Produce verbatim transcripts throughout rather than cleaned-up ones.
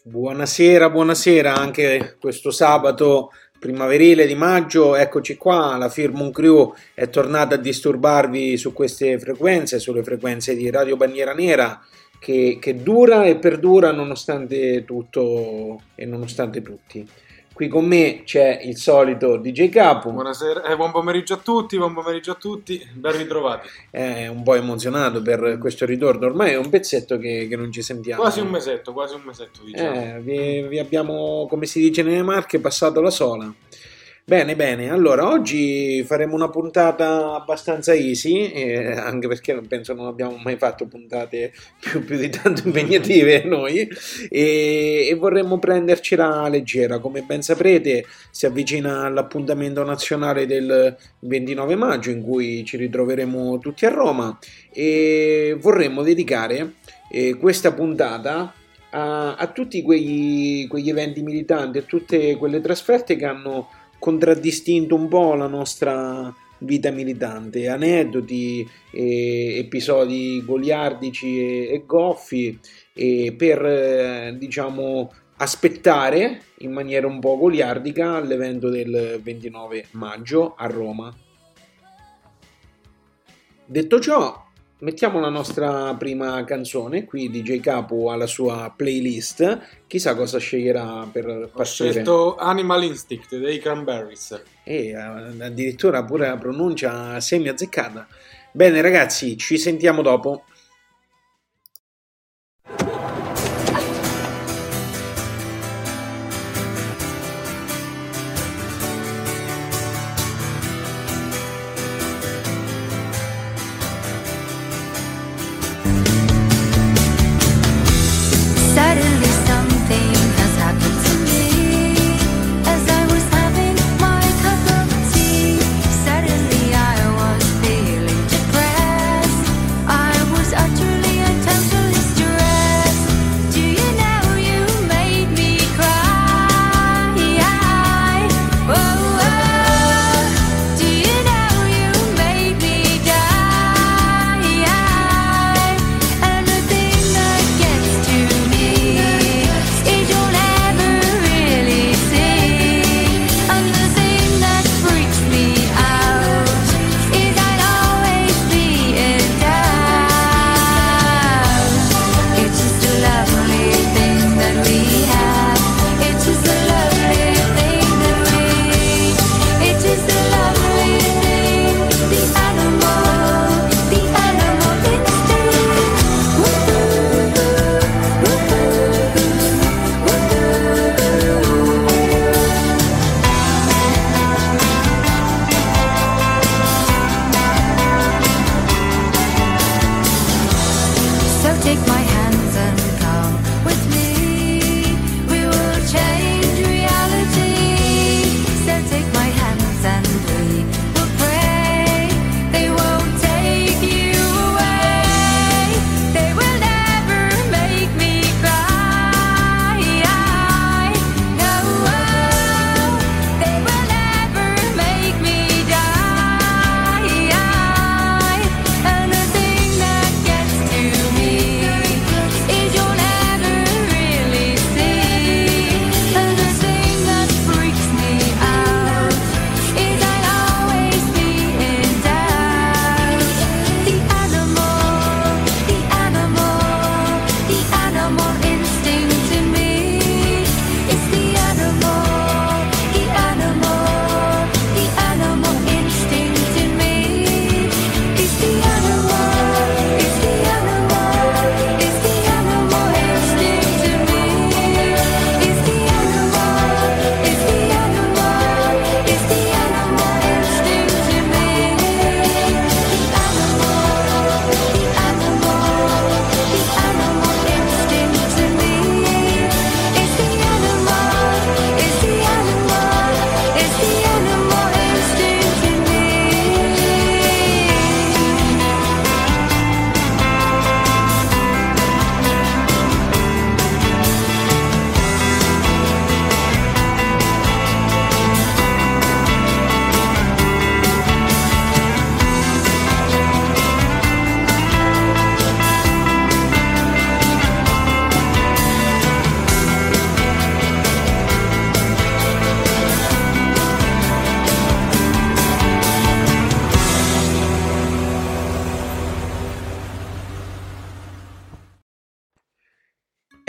Buonasera, buonasera anche questo sabato primaverile di maggio, eccoci qua, la Firmum Crew è tornata a disturbarvi su queste frequenze, sulle frequenze di Radio Bandiera Nera che, che dura e perdura nonostante tutto e nonostante tutti. Qui con me c'è il solito D J Capo. Buonasera, eh, buon pomeriggio a tutti, buon pomeriggio a tutti, ben ritrovati. È un po' emozionato per questo ritorno, ormai è un pezzetto che, che non ci sentiamo. Quasi un mesetto, quasi un mesetto diciamo. Eh, vi, vi abbiamo, come si dice nelle Marche, passato la sola. Bene, bene, allora oggi faremo una puntata abbastanza easy, eh, anche perché non penso non abbiamo mai fatto puntate più, più di tanto impegnative noi, e, e vorremmo prendercela leggera. Come ben saprete si avvicina l'appuntamento nazionale del ventinove maggio in cui ci ritroveremo tutti a Roma e vorremmo dedicare eh, questa puntata a, a tutti quegli, quegli eventi militanti, a tutte quelle trasferte che hanno contraddistinto un po' la nostra vita militante, aneddoti, eh, episodi goliardici e, e goffi, eh, per eh, diciamo aspettare in maniera un po' goliardica l'evento del ventinove maggio a Roma. Detto ciò, mettiamo la nostra prima canzone. Qui D J Capo ha la sua playlist, chissà cosa sceglierà per partire. Ho scelto Animal Instinct dei Cranberries. E addirittura pure la pronuncia semi azzeccata. Bene ragazzi, ci sentiamo dopo. I was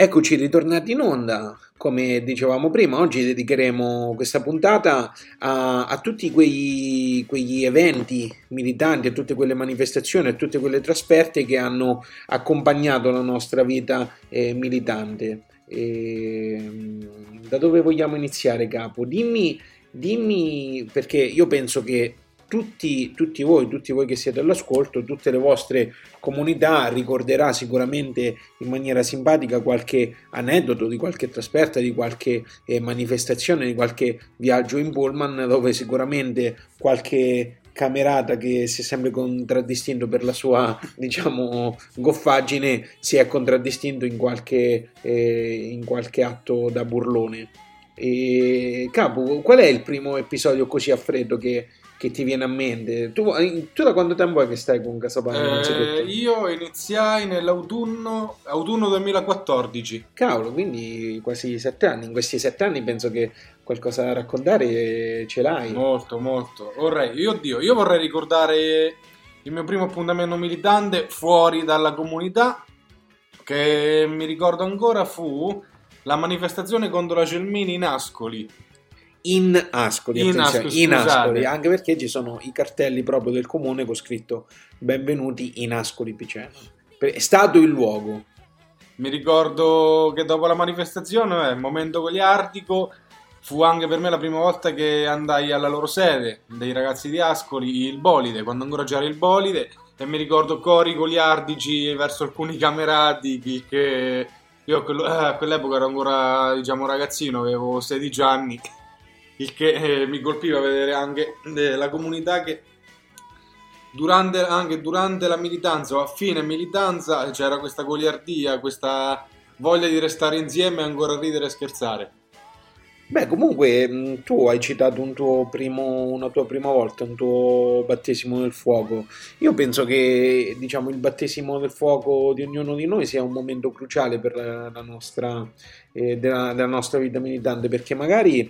Eccoci ritornati in onda, come dicevamo prima, oggi dedicheremo questa puntata a, a tutti quei, quegli eventi militanti, a tutte quelle manifestazioni, a tutte quelle trasferte che hanno accompagnato la nostra vita eh, militante. E, da dove vogliamo iniziare, Capo? Dimmi, dimmi, perché io penso che tutti, tutti voi, tutti voi che siete all'ascolto, tutte le vostre comunità ricorderà sicuramente in maniera simpatica qualche aneddoto di qualche trasferta, di qualche eh, manifestazione, di qualche viaggio in pullman, dove sicuramente qualche camerata che si è sempre contraddistinto per la sua, diciamo, goffaggine si è contraddistinto in qualche, eh, in qualche atto da burlone. E, Capo, qual è il primo episodio così a freddo che che ti viene a mente? Tu, tu da quanto tempo è che stai con Casapano? Eh, io iniziai nell'autunno autunno duemilaquattordici. Cavolo, quindi quasi sette anni. In questi sette anni penso che qualcosa da raccontare ce l'hai. Molto, molto. Vorrei, io, Dio, io vorrei ricordare il mio primo appuntamento militante fuori dalla comunità, che mi ricordo ancora fu la manifestazione contro la Gelmini in Ascoli. In Ascoli, in attenzione, Ascoli, in Ascoli, anche perché ci sono i cartelli proprio del comune con scritto benvenuti in Ascoli Piceno. È stato il luogo. Mi ricordo che dopo la manifestazione, il momento goliardico, fu anche per me la prima volta che andai alla loro sede, dei ragazzi di Ascoli, il Bolide, quando ancora c'era il Bolide, e mi ricordo cori goliardici verso alcuni camerati che io a quell'epoca ero ancora, diciamo, ragazzino, avevo sedici anni. Il che eh, mi colpiva vedere anche eh, la comunità che durante, anche durante la militanza o a fine militanza c'era questa goliardia, questa voglia di restare insieme e ancora ridere e scherzare. Beh, comunque tu hai citato un tuo primo, una tua prima volta, un tuo battesimo nel fuoco. Io penso che, diciamo, il battesimo del fuoco di ognuno di noi sia un momento cruciale per la, la nostra, eh, della, della nostra vita militante, perché magari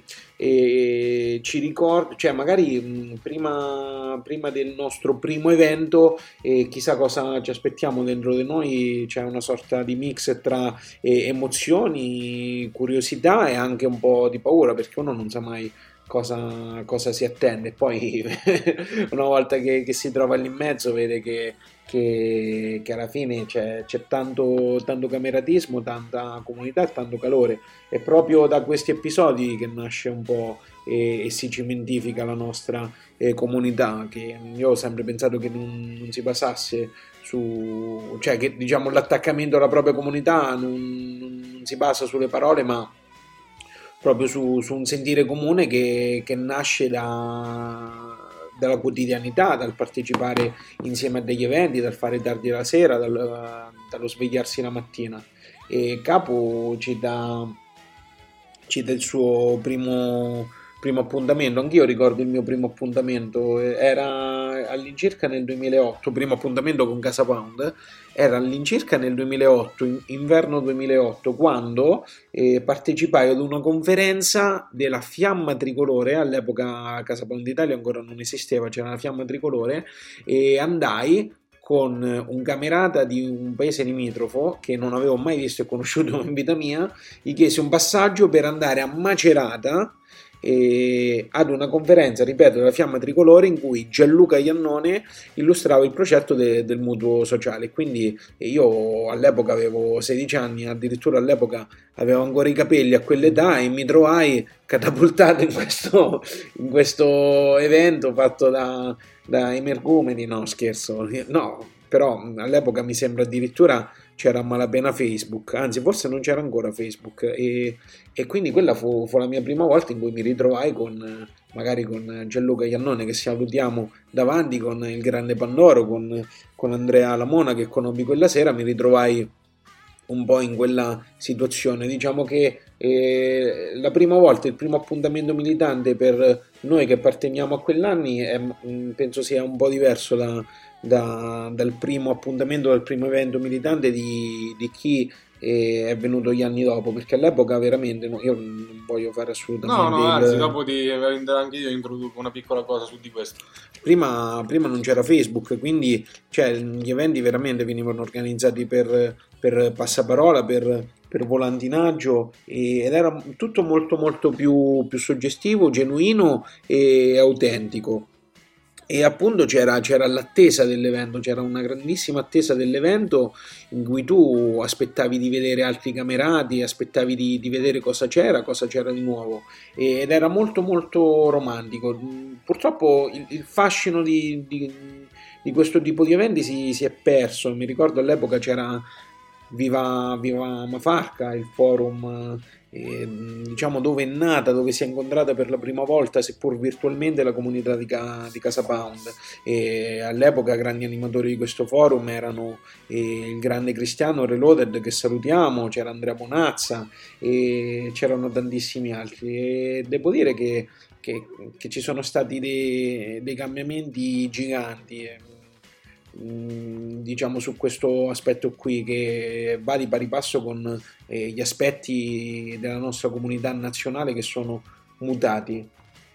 eh, ci ricorda, cioè magari mh, prima, prima del nostro primo evento, eh, chissà cosa ci aspettiamo dentro di noi, c'è una sorta di mix tra eh, emozioni, curiosità e anche un po' di paura, perché uno non sa mai cosa, cosa si attende. Poi una volta che, che si trova lì in mezzo vede che, che, che alla fine c'è, c'è tanto, tanto cameratismo, tanta comunità e tanto calore. È proprio da questi episodi che nasce un po' e, e si cimentifica la nostra eh, comunità, che io ho sempre pensato che non, non si basasse su, cioè che diciamo l'attaccamento alla propria comunità non, non si basa sulle parole, ma proprio su, su un sentire comune che, che nasce da, dalla quotidianità, dal partecipare insieme a degli eventi, dal fare tardi la sera, dal, dallo svegliarsi la mattina. E Capo cita, cita il suo primo, primo appuntamento. Anch'io ricordo il mio primo appuntamento, era all'incirca nel duemilaotto, primo appuntamento con Casa Pound, era all'incirca nel duemilaotto, inverno duemilaotto, quando eh, partecipai ad una conferenza della Fiamma Tricolore. All'epoca Casa Pound Italia ancora non esisteva, c'era la Fiamma Tricolore, e andai con un camerata di un paese limitrofo che non avevo mai visto e conosciuto in vita mia. Gli chiesi un passaggio per andare a Macerata e ad una conferenza, ripeto, della Fiamma Tricolore, in cui Gianluca Iannone illustrava il progetto de, del mutuo sociale. Quindi io all'epoca avevo sedici anni, addirittura all'epoca avevo ancora i capelli a quell'età, e mi trovai catapultato in questo, in questo evento fatto da, da emergumeni. No, scherzo, no, però all'epoca mi sembra addirittura c'era a malapena Facebook, anzi forse non c'era ancora Facebook, e, e quindi quella fu, fu la mia prima volta in cui mi ritrovai con magari con Gianluca Iannone, che salutiamo davanti, con il grande Pandoro, con, con Andrea Lamona che conobbi quella sera. Mi ritrovai un po' in quella situazione. Diciamo che eh, la prima volta, il primo appuntamento militante per noi che apparteniamo a quell'anni è, penso sia un po' diverso da Da, dal primo appuntamento, dal primo evento militante di, di chi eh, è venuto gli anni dopo, perché all'epoca veramente no, io non voglio fare assolutamente no no il... anzi dopo di anche io introduco una piccola cosa su di questo. Prima, prima non c'era Facebook, quindi cioè, gli eventi veramente venivano organizzati per, per passaparola, per, per volantinaggio, ed era tutto molto molto più, più suggestivo, genuino e autentico. E appunto c'era, c'era l'attesa dell'evento, c'era una grandissima attesa dell'evento in cui tu aspettavi di vedere altri camerati, aspettavi di, di vedere cosa c'era, cosa c'era di nuovo, ed era molto molto romantico. Purtroppo il, il fascino di, di, di questo tipo di eventi si, si è perso. Mi ricordo all'epoca c'era Viva, Viva Mafarca, il forum, eh, diciamo, dove è nata, dove si è incontrata per la prima volta, seppur virtualmente, la comunità di, Ca- di Casa Pound. E all'epoca grandi animatori di questo forum erano eh, il grande Cristiano Reloaded, che salutiamo, c'era Andrea Bonazza e c'erano tantissimi altri, e devo dire che, che, che ci sono stati dei, dei cambiamenti giganti, eh. Diciamo, su questo aspetto qui, che va di pari passo con eh, gli aspetti della nostra comunità nazionale che sono mutati.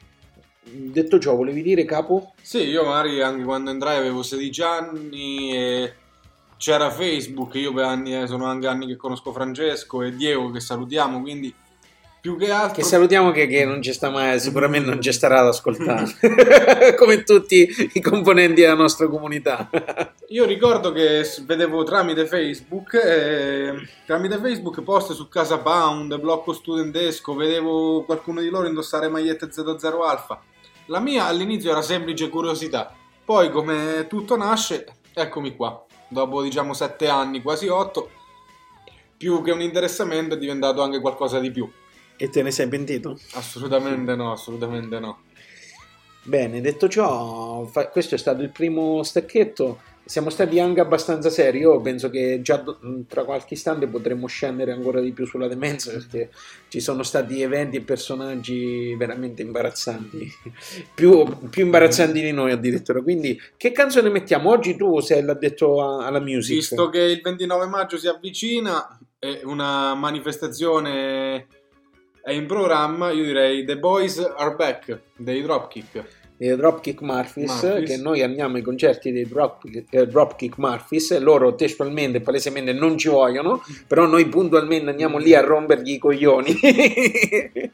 Detto ciò, volevi dire, capo? Sì, io magari anche quando entrai avevo sedici anni e c'era Facebook. Io per anni eh, sono anche anni che conosco Francesco e Diego, che salutiamo, quindi più che altro... Che salutiamo, che, che non ci sta mai, sicuramente non ci starà ad ascoltare, come tutti i componenti della nostra comunità. Io ricordo che vedevo tramite Facebook, eh, tramite Facebook post su Casa Pound, blocco studentesco, vedevo qualcuno di loro indossare magliette zero zero Alpha. La mia all'inizio era semplice curiosità, poi come tutto nasce, eccomi qua, dopo diciamo sette anni, quasi otto, più che un interessamento è diventato anche qualcosa di più. E te ne sei pentito? Assolutamente no, assolutamente no. Bene, detto ciò, fa- questo è stato il primo stacchetto. Siamo stati anche abbastanza seri. Io penso che già do- tra qualche istante potremmo scendere ancora di più sulla demenza, perché ci sono stati eventi e personaggi veramente imbarazzanti, più, più imbarazzanti di noi addirittura. Quindi che canzone mettiamo? Oggi tu sei l'addetto a- alla music. Visto che il ventinove maggio si avvicina e una manifestazione è in programma, io direi The Boys Are Back dei Dropkick. Dei Dropkick Murphys, Murphys. che noi andiamo ai concerti dei Dropkick, eh, Dropkick Murphys, loro testualmente, palesemente non ci vogliono, però noi puntualmente andiamo lì a rompergli i coglioni. eh,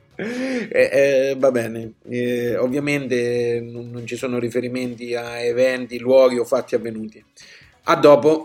eh, va bene, eh, ovviamente non, non ci sono riferimenti a eventi, luoghi o fatti avvenuti. A dopo.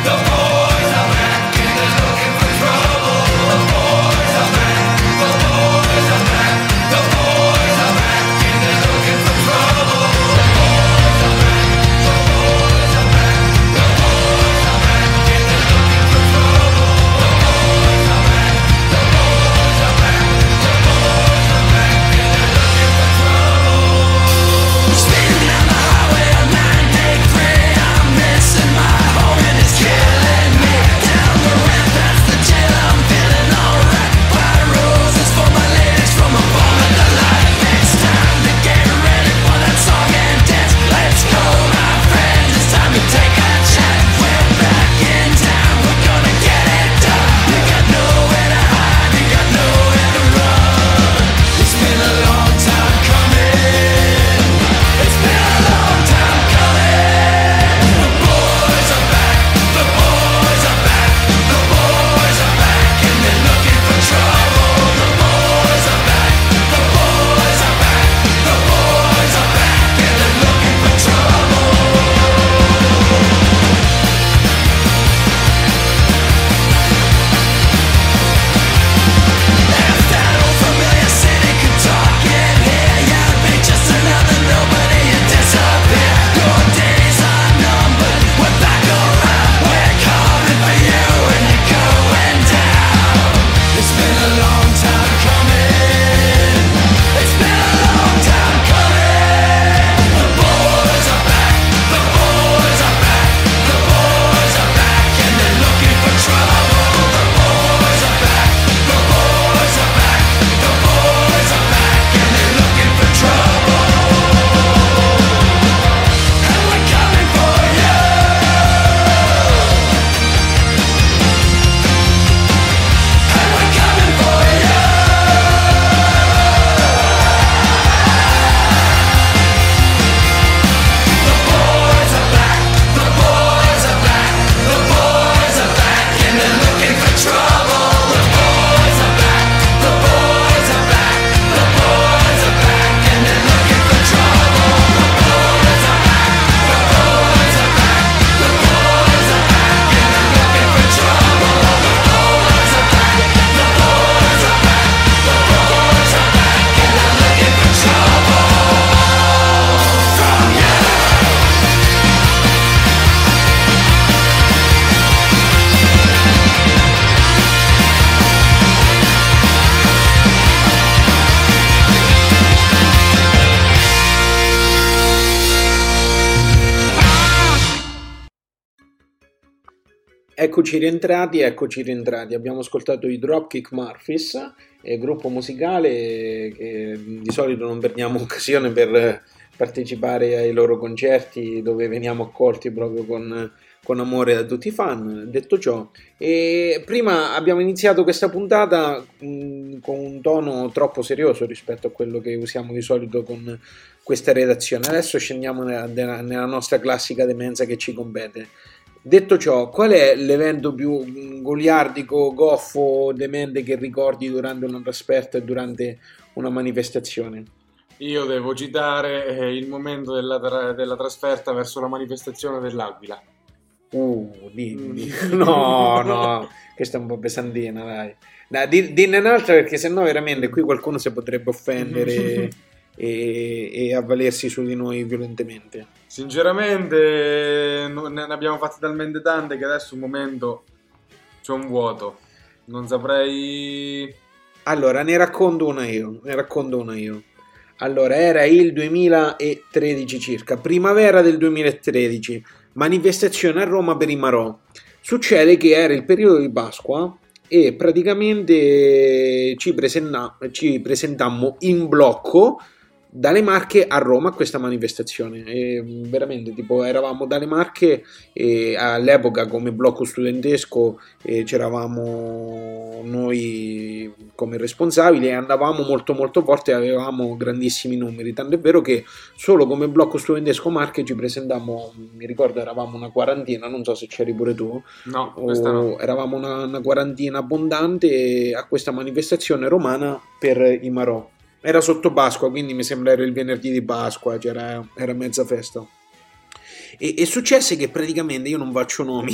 The boys Eccoci rientrati, eccoci rientrati. Abbiamo ascoltato i Dropkick Murphys, eh, gruppo musicale che di solito non perdiamo occasione per partecipare ai loro concerti dove veniamo accolti proprio con, con amore da tutti i fan. Detto ciò, e prima abbiamo iniziato questa puntata mh, con un tono troppo serioso rispetto a quello che usiamo di solito con questa redazione. Adesso scendiamo nella, nella nella nostra classica demenza che ci compete. Detto ciò, qual è l'evento più mh, goliardico, goffo, demente che ricordi durante una trasferta e durante una manifestazione? Io devo citare eh, il momento della, tra- della trasferta verso la manifestazione dell'Aquila. Uh, di, di- no, no, questa è un po' pesantina, dai. Dai, di- dinne un'altra perché sennò veramente qui qualcuno si potrebbe offendere e, e avvalersi su di noi violentemente. Sinceramente, no- ne ne abbiamo fatte talmente tante che adesso un momento c'è un vuoto. Non saprei. Allora, ne racconto una io, ne racconto una io. Allora, era il duemilatredici circa, primavera del duemilatredici, manifestazione a Roma per i Marò. Succede che era il periodo di Pasqua e praticamente ci, presenta- ci presentammo in blocco dalle Marche a Roma a questa manifestazione. E veramente, tipo, eravamo dalle Marche e all'epoca come blocco studentesco e c'eravamo noi come responsabili e andavamo molto molto forte e avevamo grandissimi numeri, tanto è vero che solo come blocco studentesco Marche ci presentammo, mi ricordo eravamo una quarantina, non so se c'eri pure tu, No, questa no. o eravamo una, una quarantina abbondante a questa manifestazione romana per i Marò. Era sotto Pasqua, quindi mi sembra era il venerdì di Pasqua, c'era, era mezza festa. E, e successe che praticamente io non faccio nomi.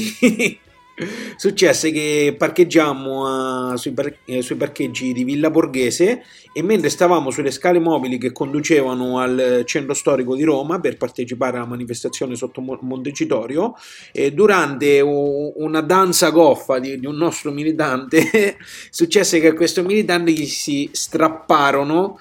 Successe che parcheggiammo a- sui, par- eh, sui parcheggi di Villa Borghese e mentre stavamo sulle scale mobili che conducevano al centro storico di Roma per partecipare alla manifestazione sotto Mo- Montecitorio, e durante u- una danza goffa di, di un nostro militante, successe che a questo militante gli si strapparono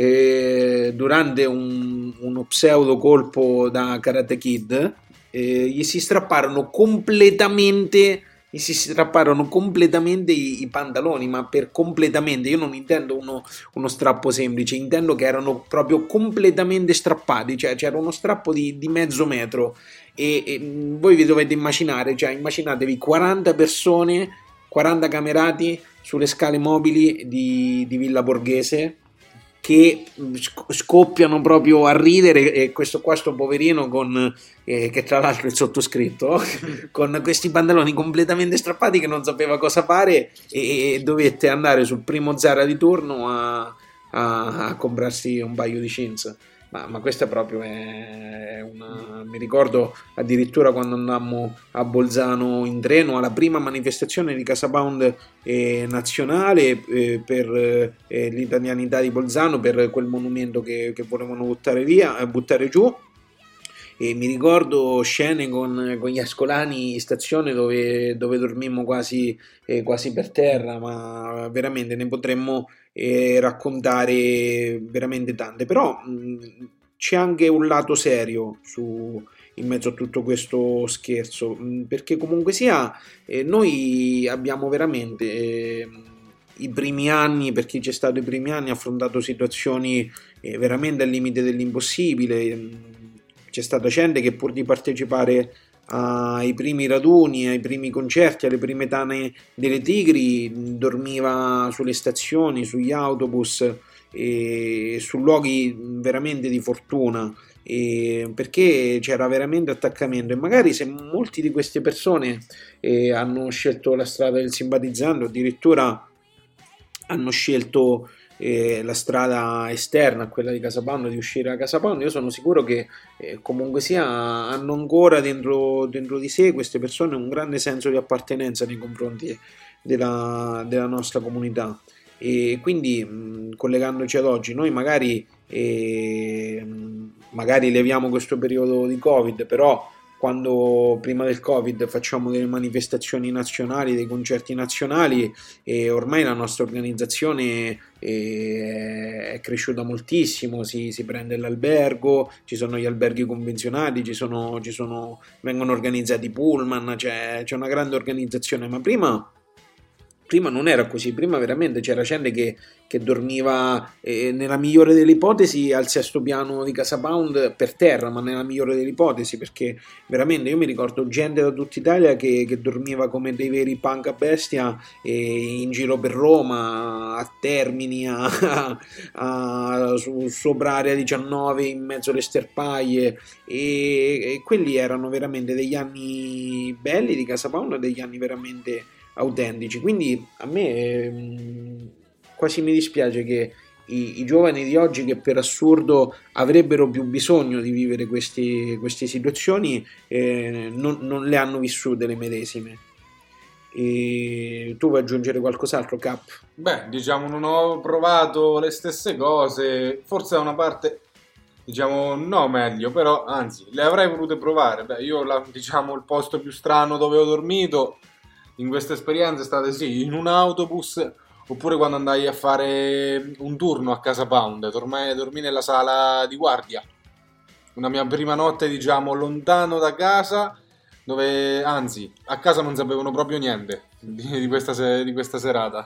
eh, durante un- uno pseudo colpo da Karate Kid, eh, gli si strapparono completamente gli si strapparono completamente i, i pantaloni, ma per completamente io non intendo uno, uno strappo semplice, intendo che erano proprio completamente strappati, cioè c'era uno strappo di, di mezzo metro e, e mh, voi vi dovete immaginare, cioè immaginatevi quaranta persone, quaranta camerati sulle scale mobili di, di Villa Borghese che scoppiano proprio a ridere e questo qua sto poverino con eh, che tra l'altro è il sottoscritto con questi pantaloni completamente strappati che non sapeva cosa fare e, e dovette andare sul primo Zara di turno a, a, a comprarsi un paio di jeans. Ma, ma questa proprio è una... Mi ricordo addirittura quando andammo a Bolzano in treno alla prima manifestazione di Casapound eh, nazionale eh, per eh, l'italianità di Bolzano, per quel monumento che, che volevano buttare via, eh, buttare giù. E mi ricordo scene con, con gli ascolani in stazione dove, dove dormimmo quasi, eh, quasi per terra, ma veramente ne potremmo eh, raccontare veramente tante. Però mh, c'è anche un lato serio su, in mezzo a tutto questo scherzo, mh, perché comunque sia, eh, noi abbiamo veramente... eh, i primi anni, per chi c'è stato i primi anni, ha affrontato situazioni eh, veramente al limite dell'impossibile. C'è stata gente che pur di partecipare ai primi raduni, ai primi concerti, alle prime tane delle Tigri, dormiva sulle stazioni, sugli autobus e su luoghi veramente di fortuna. E perché c'era veramente attaccamento e magari se molti di queste persone eh, hanno scelto la strada del simpatizzando, addirittura hanno scelto eh, la strada esterna, quella di Casapound, di uscire da Casapound, io sono sicuro che eh, comunque sia hanno ancora dentro, dentro di sé queste persone un grande senso di appartenenza nei confronti della, della nostra comunità. E quindi mh, collegandoci ad oggi, noi magari, eh, magari leviamo questo periodo di Covid, però quando prima del Covid facciamo delle manifestazioni nazionali, dei concerti nazionali, e ormai la nostra organizzazione è, è cresciuta moltissimo, si, si prende l'albergo, ci sono gli alberghi convenzionati, ci sono, ci sono, vengono organizzati pullman, c'è, c'è una grande organizzazione, ma prima... Prima non era così, prima veramente c'era gente che, che dormiva eh, nella migliore delle ipotesi al sesto piano di Casa Pound per terra, ma nella migliore delle ipotesi, perché veramente io mi ricordo gente da tutta Italia che, che dormiva come dei veri punk a bestia eh, in giro per Roma, a Termini, a, a, a, su, sopra Area diciannove, in mezzo alle sterpaie, e, e quelli erano veramente degli anni belli di Casa Pound, degli anni veramente autentici. Quindi a me mh, quasi mi dispiace che i, i giovani di oggi, che per assurdo avrebbero più bisogno di vivere questi, queste situazioni, eh, non, non le hanno vissute le medesime. E tu vuoi aggiungere qualcos'altro, Cap? Beh, diciamo, non ho provato le stesse cose, forse da una parte, diciamo, no meglio, però anzi, le avrei volute provare. Beh, io la, diciamo, il posto più strano dove ho dormito in questa esperienza è stato sì, in un autobus, oppure quando andai a fare un turno a Casa Pound, dormai, dormì nella sala di guardia. Una mia prima notte, diciamo, lontano da casa, dove, anzi, a casa non sapevano proprio niente di, di, questa, se, di questa serata.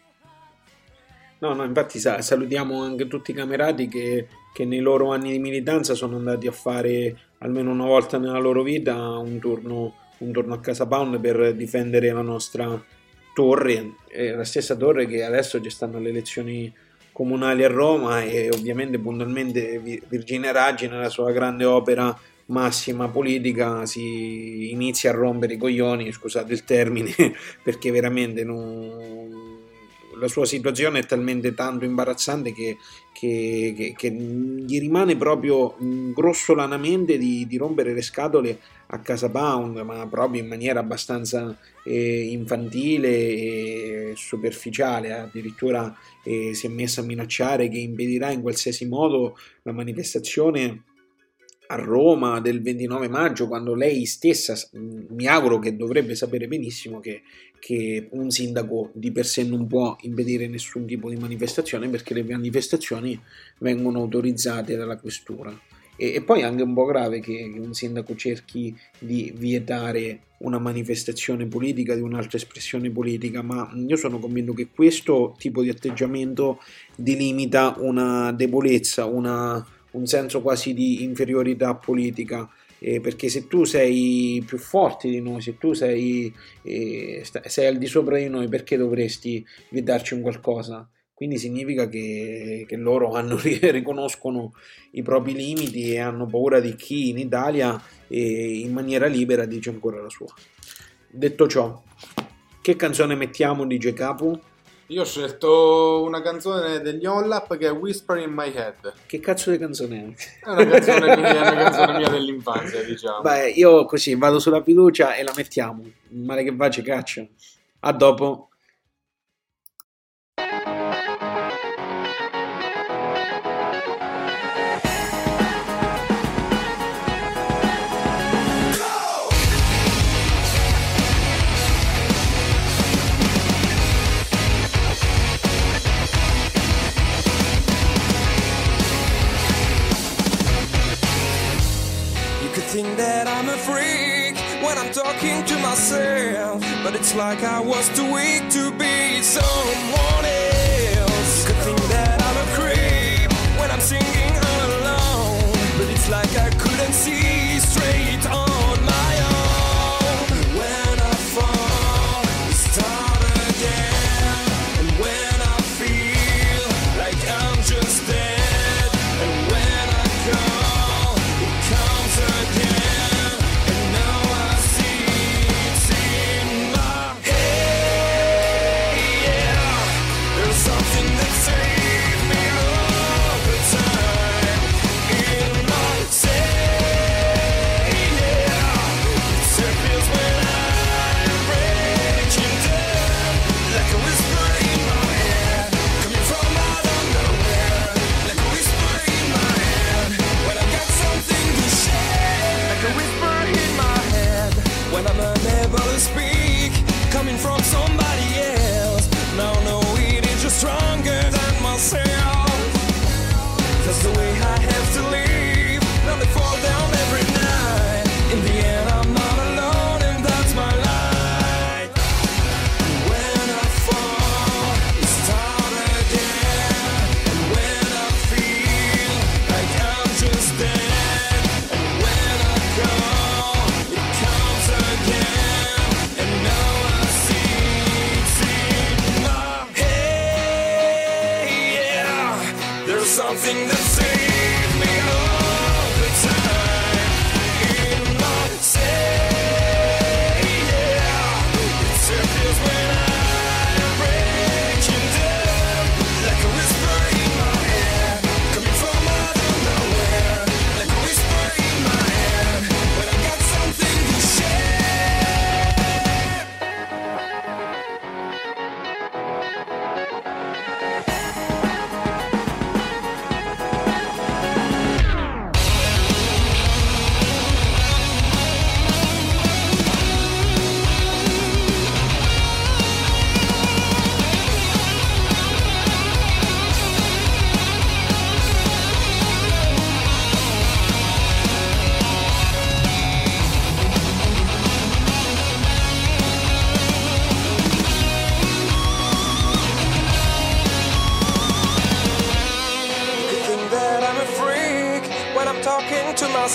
No, no, infatti sa, salutiamo anche tutti i camerati che, che nei loro anni di militanza sono andati a fare almeno una volta nella loro vita un turno un turno a Casa Pound per difendere la nostra torre, eh, la stessa torre che adesso ci stanno le elezioni comunali a Roma, e ovviamente puntualmente Virginia Raggi nella sua grande opera massima politica si inizia a rompere i coglioni, scusate il termine, perché veramente non... la sua situazione è talmente tanto imbarazzante che, che, che, che gli rimane proprio grossolanamente di, di rompere le scatole a Casa Pound, ma proprio in maniera abbastanza eh, infantile e superficiale. Addirittura eh, si è messa a minacciare che impedirà in qualsiasi modo la manifestazione a Roma del ventinove maggio, quando lei stessa, mi auguro che dovrebbe sapere benissimo che, che un sindaco di per sé non può impedire nessun tipo di manifestazione, perché le manifestazioni vengono autorizzate dalla questura. E, e poi è anche un po' grave che, che un sindaco cerchi di vietare una manifestazione politica di un'altra espressione politica, ma io sono convinto che questo tipo di atteggiamento delimita una debolezza, una un senso quasi di inferiorità politica, eh, perché se tu sei più forte di noi, se tu sei, eh, sei al di sopra di noi, perché dovresti vietarci un qualcosa? Quindi significa che, che loro hanno, riconoscono i propri limiti e hanno paura di chi in Italia eh, in maniera libera dice ancora la sua. Detto ciò, che canzone mettiamo, D J Capu? Io ho scelto una canzone degli Ollap che è Whisper in My Head. Che cazzo di canzone è? È una canzone mia, è una canzone mia dell'infanzia, diciamo. Beh, io così vado sulla fiducia e la mettiamo. Male che va, ci caccia. A dopo. Think that I'm a freak when I'm talking to myself, but it's like I was too weak to be someone else. You could think that I'm a creep when I'm singing all alone, but it's like I couldn't see straight on my own. When I fall, I start again, and when I feel like I'm just dead, and when I call, it comes again. Say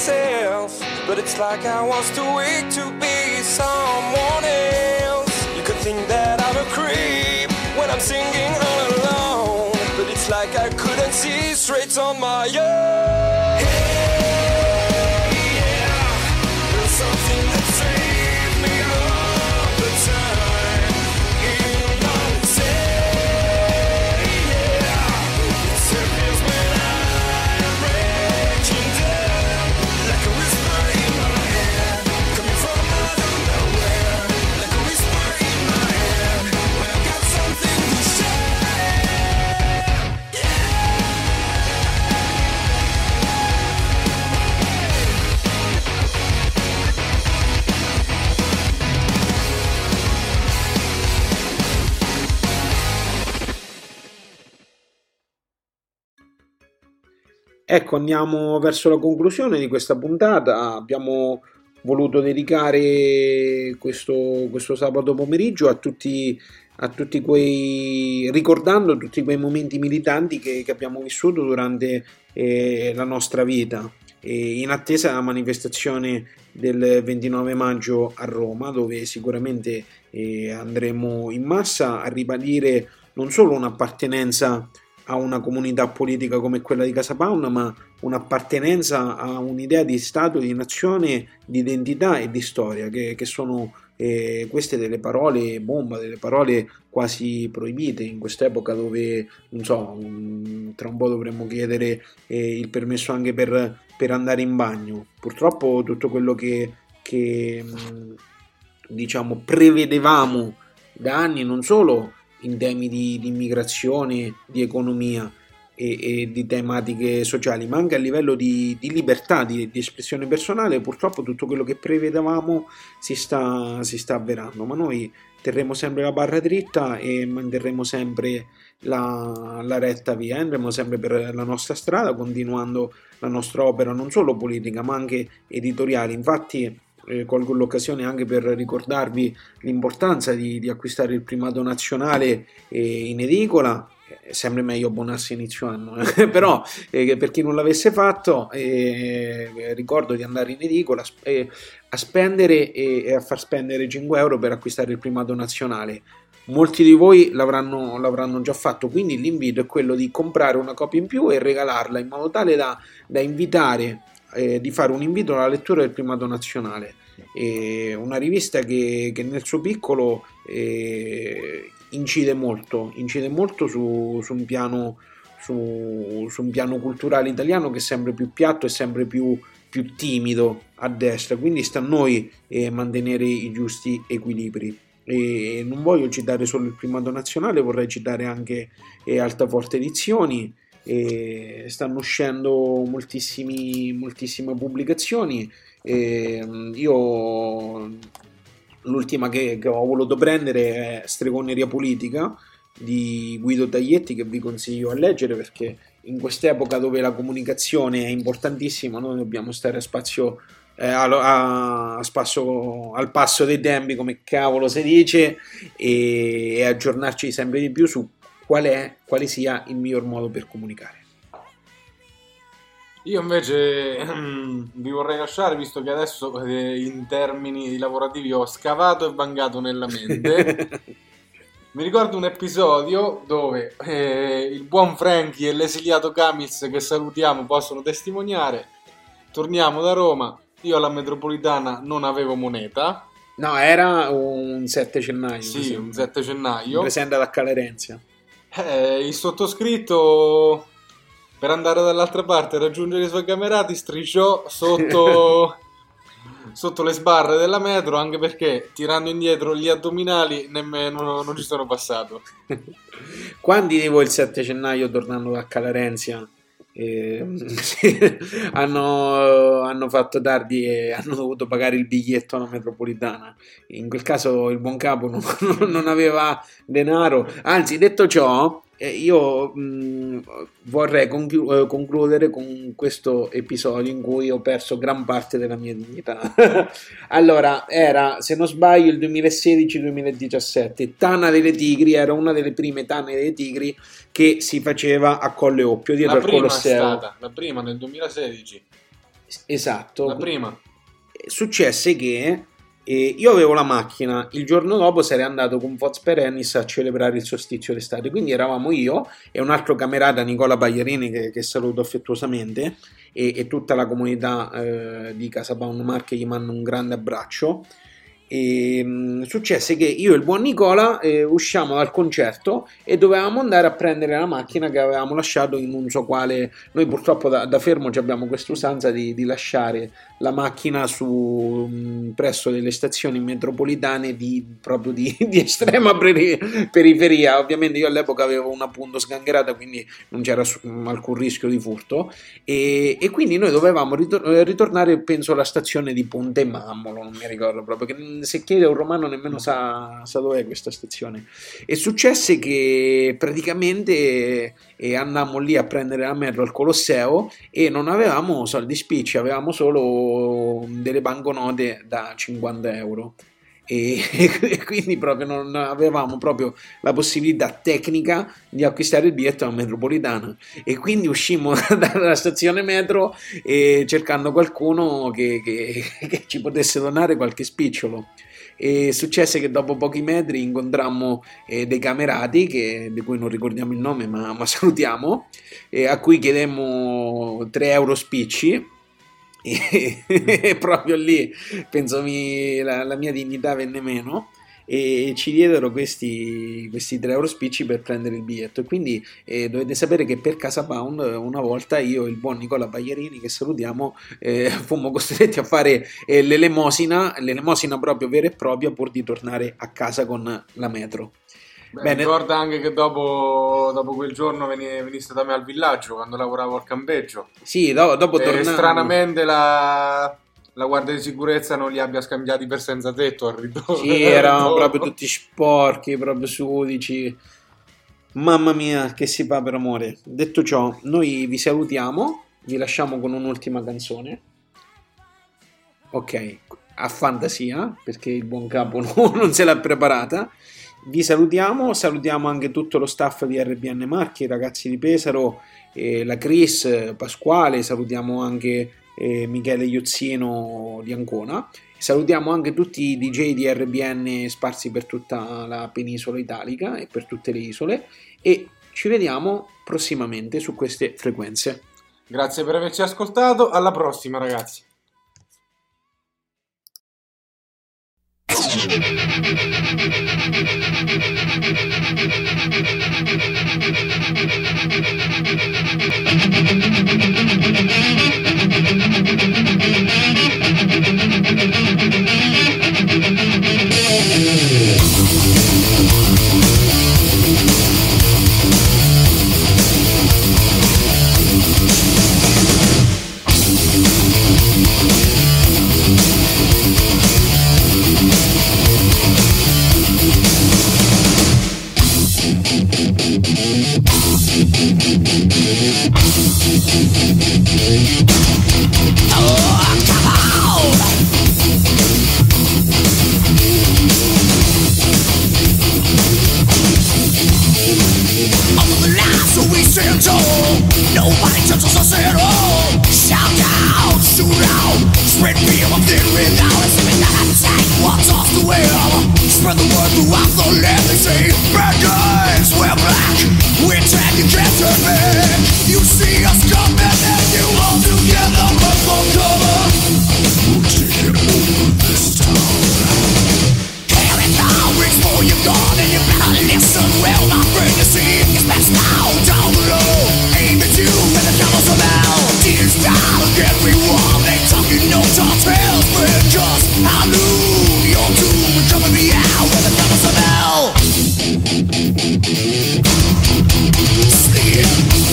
myself, but it's like I was too weak to be someone else. You could think that I'm a creep when I'm singing all alone, but it's like I couldn't see straight on my own. Hey, yeah, there's something that saves me all the time. In my say, yeah, it surfaces when I'm breaking down, like a whisper in my head, coming from out of nowhere, like a whisper in my head, when I've got something to say. Ecco, andiamo verso la conclusione di questa puntata. Abbiamo voluto dedicare questo, questo sabato pomeriggio a tutti, a tutti quei, ricordando tutti quei momenti militanti che, che abbiamo vissuto durante eh, la nostra vita, e in attesa della manifestazione del ventinove maggio a Roma, dove sicuramente eh, andremo in massa a ribadire non solo un'appartenenza a una comunità politica come quella di Casa Pound, ma un'appartenenza a un'idea di Stato, di nazione, di identità e di storia, che, che sono eh, queste delle parole bomba, delle parole quasi proibite in quest'epoca dove, non so, un, tra un po' dovremmo chiedere eh, il permesso anche per, per andare in bagno. Purtroppo tutto quello che, che diciamo prevedevamo da anni, non solo in temi di, di immigrazione, di economia e, e di tematiche sociali, ma anche a livello di, di libertà, di, di espressione personale, purtroppo tutto quello che prevedevamo si sta, si sta avverando, ma noi terremo sempre la barra dritta e manterremo sempre la, la retta via, andremo sempre per la nostra strada, continuando la nostra opera non solo politica ma anche editoriale. Infatti Eh, colgo l'occasione anche per ricordarvi l'importanza di, di acquistare il primato nazionale eh, in edicola. È sempre meglio abbonarsi inizio anno, eh? Però eh, per chi non l'avesse fatto eh, ricordo di andare in edicola eh, a spendere e, e a far spendere cinque euro per acquistare il primato nazionale. Molti di voi l'avranno, l'avranno già fatto, quindi l'invito è quello di comprare una copia in più e regalarla, in modo tale da, da invitare Eh, di fare un invito alla lettura del primato nazionale, eh, una rivista che, che nel suo piccolo eh, incide molto incide molto su, su un piano su, su un piano culturale italiano che è sempre più piatto e sempre più, più timido a destra, quindi sta a noi eh, mantenere i giusti equilibri. E non voglio citare solo il primato nazionale, vorrei citare anche eh, Altaforte Edizioni. E stanno uscendo moltissimi, moltissime pubblicazioni. E io l'ultima che, che ho voluto prendere è Stregoneria Politica di Guido Taglietti, che vi consiglio a leggere, perché in quest'epoca dove la comunicazione è importantissima noi dobbiamo stare a spazio eh, a, a spasso, al passo dei tempi, come cavolo si dice, e, e aggiornarci sempre di più su qual è, quale sia il miglior modo per comunicare. Io invece vi vorrei lasciare, visto che adesso eh, in termini lavorativi ho scavato e vangato nella mente. Mi ricordo un episodio dove eh, il buon Frankie e l'esiliato Camis, che salutiamo, possono testimoniare. Torniamo da Roma, io alla metropolitana non avevo moneta. No, era un sette gennaio. Sì, un sette gennaio. Presenta da Calerenzia. Eh, il sottoscritto, per andare dall'altra parte e raggiungere i suoi camerati, strisciò sotto sotto le sbarre della metro, anche perché tirando indietro gli addominali nemmeno non ci sono passato. Quanti di voi il sette gennaio, tornando da Calerenzia, eh, hanno, hanno fatto tardi e hanno dovuto pagare il biglietto alla metropolitana? In quel caso il buon capo non, non aveva denaro. Anzi, detto ciò, eh, io mh, vorrei conclu- concludere con questo episodio in cui ho perso gran parte della mia dignità. Allora, era, se non sbaglio, il duemilasedici duemiladiciassette. Tana delle Tigri era una delle prime Tane delle Tigri che si faceva a Colle Oppio, dietro La al prima è Colosseo. stata, la prima nel duemilasedici. Esatto. La prima. Successe che eh, io avevo la macchina, il giorno dopo sarei andato con Voz Perennis a celebrare il solstizio d'estate, quindi eravamo io e un altro camerata, Nicola Bagliarini, che, che saluto affettuosamente, e, e tutta la comunità eh, di Casabound Marche gli mando un grande abbraccio. E, mh, successe che io e il buon Nicola eh, usciamo dal concerto e dovevamo andare a prendere la macchina che avevamo lasciato in un so quale. Noi purtroppo da, da Fermo abbiamo questa usanza di, di lasciare la macchina su mh, presso delle stazioni metropolitane di, proprio di, di estrema peri- periferia. Ovviamente io all'epoca avevo una Punto sgangherata, quindi non c'era su, mh, alcun rischio di furto, e, e quindi noi dovevamo ritor- ritornare, penso, alla stazione di Ponte Mammolo, non mi ricordo proprio, che se chiede un romano nemmeno sa, sa dov'è questa stazione. E successe che praticamente eh, andammo lì a prendere la metro al Colosseo e non avevamo soldi spicci, avevamo solo delle banconote da cinquanta euro. E, e quindi proprio non avevamo proprio la possibilità tecnica di acquistare il biglietto alla metropolitana, e quindi uscimmo dalla stazione metro e cercando qualcuno che, che, che ci potesse donare qualche spicciolo. E successe che dopo pochi metri incontrammo eh, dei camerati che, di cui non ricordiamo il nome, ma, ma salutiamo, e a cui chiedemmo tre euro spicci. E proprio lì penso mi, la, la mia dignità venne meno, e ci diedero questi, questi tre euro spicci per prendere il biglietto. E quindi eh, dovete sapere che per Casabound una volta io e il buon Nicola Bagliarini, che salutiamo, eh, fummo costretti a fare eh, l'elemosina l'elemosina proprio vera e propria, pur di tornare a casa con la metro. Beh, Bene. Ricorda anche che dopo, dopo quel giorno veni- veniste da me al villaggio quando lavoravo al campeggio. Sì, do- dopo E tornando. stranamente la, la guardia di sicurezza non li abbia scambiati per senza tetto al ritorno. Sì, eravamo proprio tutti sporchi, proprio sudici. Mamma mia, che si fa per amore. Detto ciò, noi vi salutiamo, vi lasciamo con un'ultima canzone. Ok, a fantasia, perché il buon capo non, non se l'ha preparata. Vi salutiamo, salutiamo anche tutto lo staff di R B N Marche, i ragazzi di Pesaro, eh, la Chris, Pasquale, salutiamo anche eh, Michele Iozzino di Ancona, salutiamo anche tutti i D J di R B N sparsi per tutta la penisola italica e per tutte le isole, e ci vediamo prossimamente su queste frequenze. Grazie per averci ascoltato, alla prossima ragazzi. Nobody touches us at all. Shout out, shoot out, spread fear of the without us. Living that attack, what's off the wheel. Spread the word throughout the land. They say, bad guys, we're black. We're trying to get to back. You see us coming and you all together run for cover. We're taking over this town. Carry now, reach for your gun and you better listen well. My friend, you see, it's best now, down below. Aim at you and the cameras are now. Tears down everyone. They talking no tall tales, but just I knew you're doomed. Coming me out where the cameras are now. Sleep.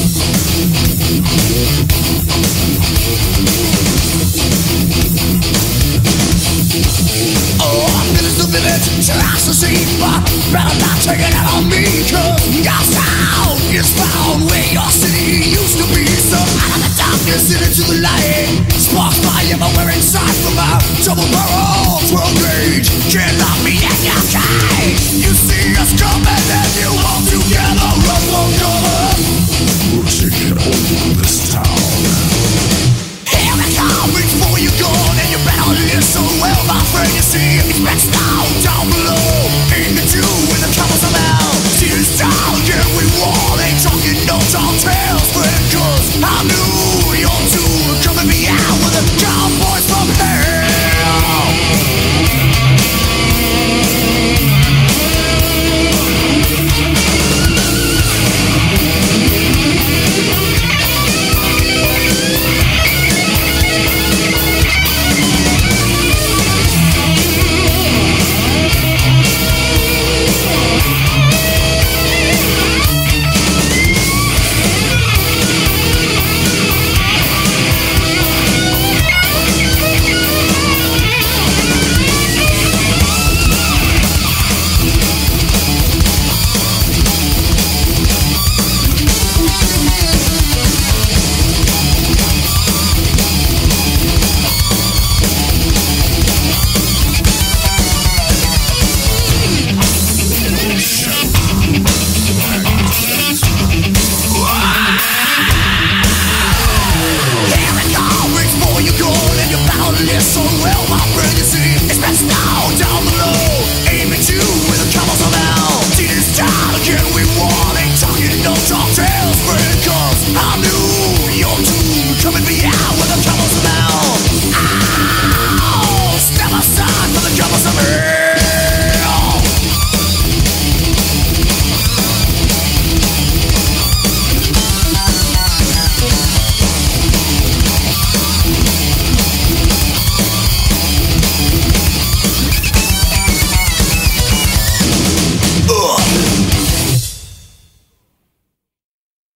Oh, I'm gonna do the bit, just to see, but better not take it out on me, cause your sound is found where your city used to be. So out of the darkness and into the light, sparks fly everywhere inside from a double barrel twelve gauge. Can't lock me in your cage.